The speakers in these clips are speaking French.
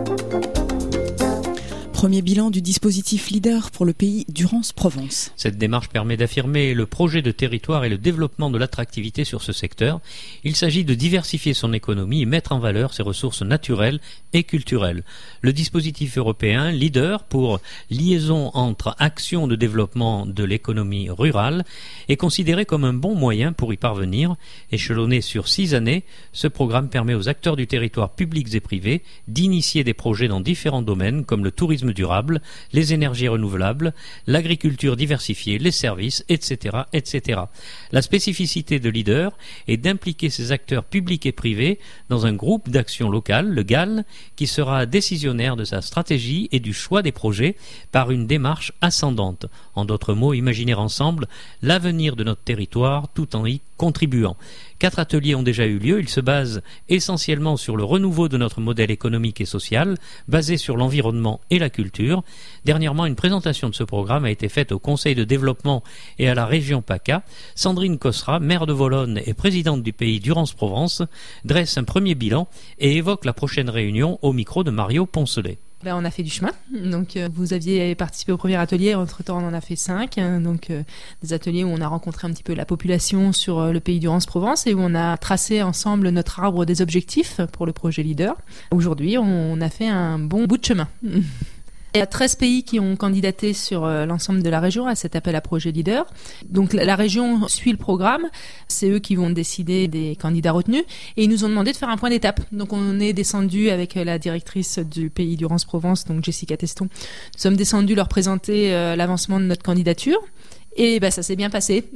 Premier bilan du dispositif Leader pour le pays Durance-Provence. Cette démarche permet d'affirmer le projet de territoire et le développement de l'attractivité sur ce secteur. Il s'agit de diversifier son économie et mettre en valeur ses ressources naturelles et culturelles. Le dispositif européen Leader pour liaison entre actions de développement de l'économie rurale est considéré comme un bon moyen pour y parvenir. Échelonné sur 6 années, ce programme permet aux acteurs du territoire publics et privés d'initier des projets dans différents domaines comme le tourisme durable, les énergies renouvelables, l'agriculture diversifiée, les services, etc., etc. La spécificité de Leader est d'impliquer ces acteurs publics et privés dans un groupe d'action locale, le GAL, qui sera décisionnaire de sa stratégie et du choix des projets par une démarche ascendante. En d'autres mots, imaginer ensemble l'avenir de notre territoire tout en y contribuant. 4 ateliers ont déjà eu lieu. Ils se basent essentiellement sur le renouveau de notre modèle économique et social, basé sur l'environnement et la culture. Dernièrement, une présentation de ce programme a été faite au Conseil de développement et à la région PACA. Sandrine Cosra, maire de Volonne et présidente du pays Durance-Provence, dresse un premier bilan et évoque la prochaine réunion au micro de Mario Poncelet. On a fait du chemin. Donc, vous aviez participé au premier atelier. Entre-temps, on en a fait 5. Des ateliers où on a rencontré un petit peu la population sur le pays Durance-Provence et où on a tracé ensemble notre arbre des objectifs pour le projet Leader. Aujourd'hui, on a fait un bon bout de chemin. Il y a 13 pays qui ont candidaté sur l'ensemble de la région à cet appel à projet Leader. Donc la région suit le programme, c'est eux qui vont décider des candidats retenus et ils nous ont demandé de faire un point d'étape. Donc on est descendu avec la directrice du pays Durance-Provence, donc Jessica Teston. Nous sommes descendus leur présenter l'avancement de notre candidature. Et ça s'est bien passé.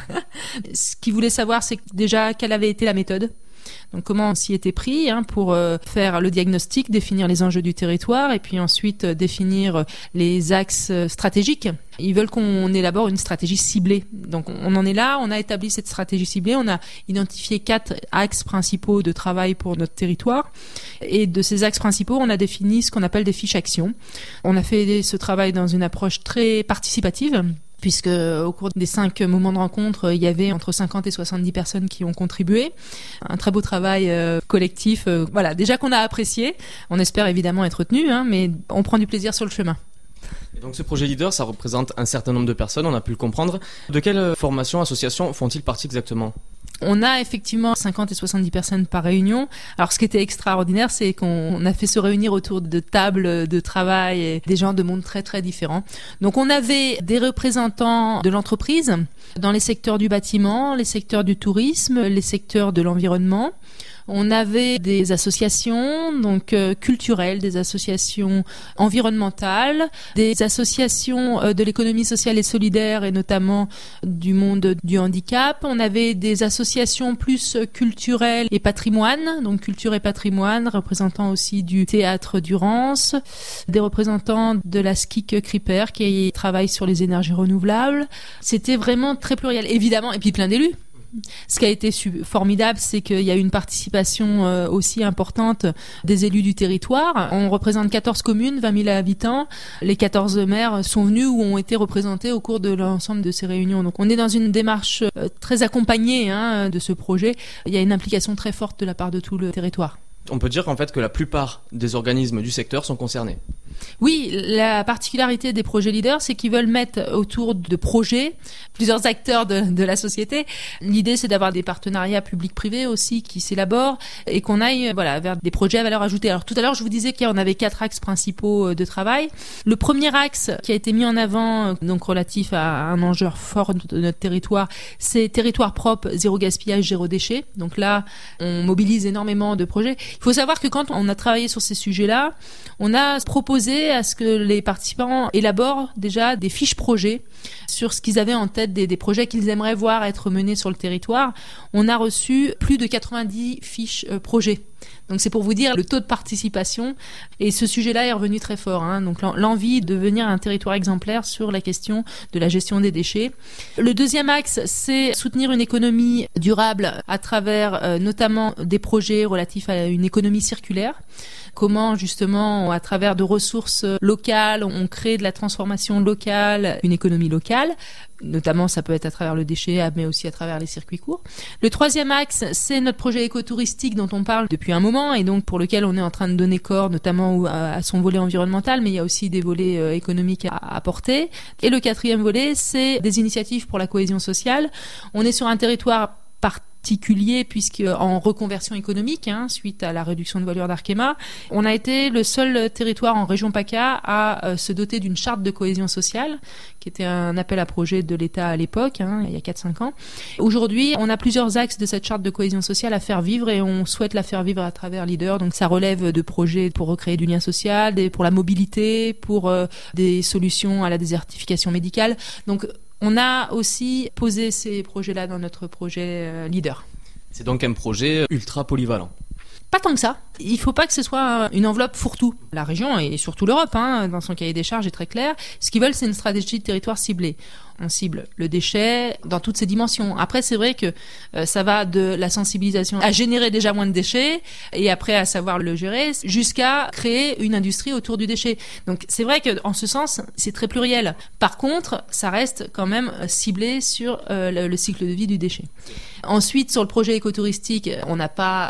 Ce qu'ils voulaient savoir, c'est déjà quelle avait été la méthode. Donc comment on s'y était pris pour faire le diagnostic, définir les enjeux du territoire et puis ensuite définir les axes stratégiques. Ils veulent qu'on élabore une stratégie ciblée. Donc on en est là, on a établi cette stratégie ciblée, on a identifié 4 axes principaux de travail pour notre territoire et de ces axes principaux, on a défini ce qu'on appelle des fiches actions. On a fait ce travail dans une approche très participative, puisque au cours des 5 moments de rencontre, il y avait entre 50 et 70 personnes qui ont contribué. Un très beau travail collectif, déjà qu'on a apprécié. On espère évidemment être retenu, mais on prend du plaisir sur le chemin. Et donc ce projet Leader, ça représente un certain nombre de personnes, on a pu le comprendre. De quelle formation, association font-ils partie exactement ? On a effectivement 50 et 70 personnes par réunion. Alors ce qui était extraordinaire, c'est qu'on a fait se réunir autour de tables de travail et des gens de mondes très très différents. Donc on avait des représentants de l'entreprise dans les secteurs du bâtiment, les secteurs du tourisme, les secteurs de l'environnement. On avait des associations culturelles, des associations environnementales, des associations de l'économie sociale et solidaire et notamment du monde du handicap. On avait des associations plus culturelles et patrimoine, donc culture et patrimoine, représentants aussi du théâtre Durance, des représentants de la SKIC Kriper qui travaille sur les énergies renouvelables. C'était vraiment très pluriel, évidemment, et puis plein d'élus. Ce qui a été formidable, c'est qu'il y a eu une participation aussi importante des élus du territoire. On représente 14 communes, 20 000 habitants. Les 14 maires sont venus ou ont été représentés au cours de l'ensemble de ces réunions. Donc on est dans une démarche très accompagnée de ce projet. Il y a une implication très forte de la part de tout le territoire. On peut dire en fait que la plupart des organismes du secteur sont concernés. Oui, la particularité des projets leaders, c'est qu'ils veulent mettre autour de projets plusieurs acteurs de la société. L'idée, c'est d'avoir des partenariats publics-privés aussi qui s'élaborent et qu'on aille vers des projets à valeur ajoutée. Alors tout à l'heure, je vous disais qu'on avait 4 axes principaux de travail. Le premier axe qui a été mis en avant, donc relatif à un enjeu fort de notre territoire, c'est territoire propre, zéro gaspillage, zéro déchet. Donc là, on mobilise énormément de projets. Il faut savoir que quand on a travaillé sur ces sujets-là, on a proposé à ce que les participants élaborent déjà des fiches projets sur ce qu'ils avaient en tête, des projets qu'ils aimeraient voir être menés sur le territoire. On a reçu plus de 90 fiches projets. Donc c'est pour vous dire le taux de participation et ce sujet-là est revenu très fort. Donc l'envie de devenir un territoire exemplaire sur la question de la gestion des déchets. Le deuxième axe, c'est soutenir une économie durable à travers notamment des projets relatifs à une économie circulaire. Comment justement, à travers de ressources locales, on crée de la transformation locale, une économie locale. Notamment, ça peut être à travers le déchet, mais aussi à travers les circuits courts. Le troisième axe, c'est notre projet écotouristique dont on parle depuis un moment et donc pour lequel on est en train de donner corps, notamment à son volet environnemental, mais il y a aussi des volets économiques à apporter. Et le quatrième volet, c'est des initiatives pour la cohésion sociale. On est sur un territoire particulier puisque en reconversion économique, suite à la réduction de voilure d'Arkema, on a été le seul territoire en région PACA à se doter d'une charte de cohésion sociale, qui était un appel à projet de l'État à l'époque, il y a 4-5 ans. Aujourd'hui, on a plusieurs axes de cette charte de cohésion sociale à faire vivre et on souhaite la faire vivre à travers Leader. Donc ça relève de projets pour recréer du lien social, pour la mobilité, pour des solutions à la désertification médicale. Donc on a aussi posé ces projets-là dans notre projet Leader. C'est donc un projet ultra polyvalent. Pas tant que ça. Il faut pas que ce soit une enveloppe fourre-tout. La région et surtout l'Europe, dans son cahier des charges est très clair. Ce qu'ils veulent, c'est une stratégie de territoire ciblée. On cible le déchet dans toutes ses dimensions. Après, c'est vrai que ça va de la sensibilisation à générer déjà moins de déchets et après à savoir le gérer jusqu'à créer une industrie autour du déchet. Donc, c'est vrai que en ce sens, c'est très pluriel. Par contre, ça reste quand même ciblé sur le cycle de vie du déchet. Ensuite, sur le projet écotouristique, on n'a pas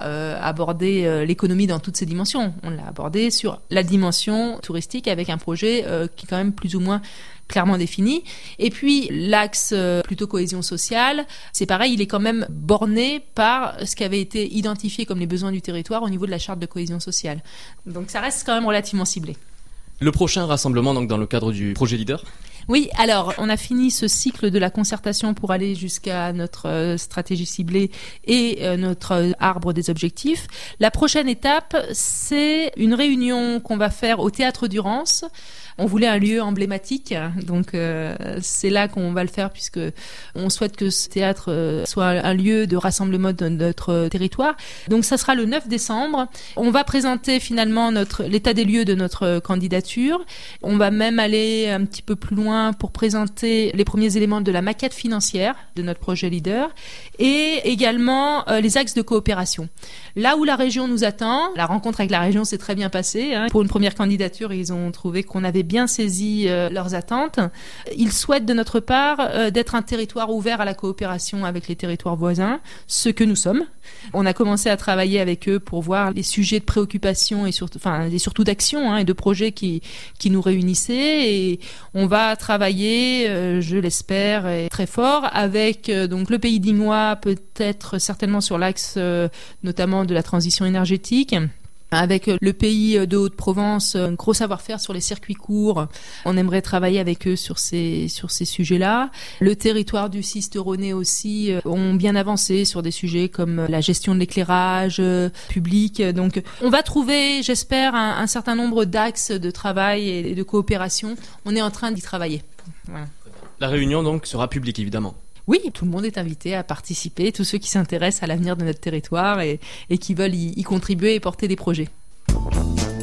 abordé l'économie dans toutes ses dimensions. On l'a abordé sur la dimension touristique avec un projet qui est quand même plus ou moins clairement défini. Et puis, l'axe plutôt cohésion sociale, c'est pareil, il est quand même borné par ce qui avait été identifié comme les besoins du territoire au niveau de la charte de cohésion sociale. Donc, ça reste quand même relativement ciblé. Le prochain rassemblement, donc, dans le cadre du projet Leader ? Oui, alors on a fini ce cycle de la concertation pour aller jusqu'à notre stratégie ciblée et notre arbre des objectifs. La prochaine étape, c'est une réunion qu'on va faire au Théâtre du Rance. On voulait un lieu emblématique, donc c'est là qu'on va le faire puisque on souhaite que ce théâtre soit un lieu de rassemblement de notre territoire. Donc ça sera le 9 décembre. On va présenter finalement l'état des lieux de notre candidature. On va même aller un petit peu plus loin pour présenter les premiers éléments de la maquette financière de notre projet Leader et également les axes de coopération. Là où la région nous attend, la rencontre avec la région s'est très bien passée. Pour une première candidature, ils ont trouvé qu'on avait bien saisi leurs attentes. Ils souhaitent de notre part d'être un territoire ouvert à la coopération avec les territoires voisins, ce que nous sommes. On a commencé à travailler avec eux pour voir les sujets de préoccupation et surtout d'action et de projets qui nous réunissaient. Et on va travailler, je l'espère, et très fort avec donc le Pays d'Ignois, peut-être certainement sur l'axe notamment de la transition énergétique. Avec le pays de Haute-Provence, un gros savoir-faire sur les circuits courts. On aimerait travailler avec eux sur ces sujets-là. Le territoire du Cisteronais aussi ont bien avancé sur des sujets comme la gestion de l'éclairage public. Donc, on va trouver, j'espère, un certain nombre d'axes de travail et de coopération. On est en train d'y travailler. Voilà. La réunion, donc, sera publique, évidemment. Oui, tout le monde est invité à participer, tous ceux qui s'intéressent à l'avenir de notre territoire et qui veulent y contribuer et porter des projets.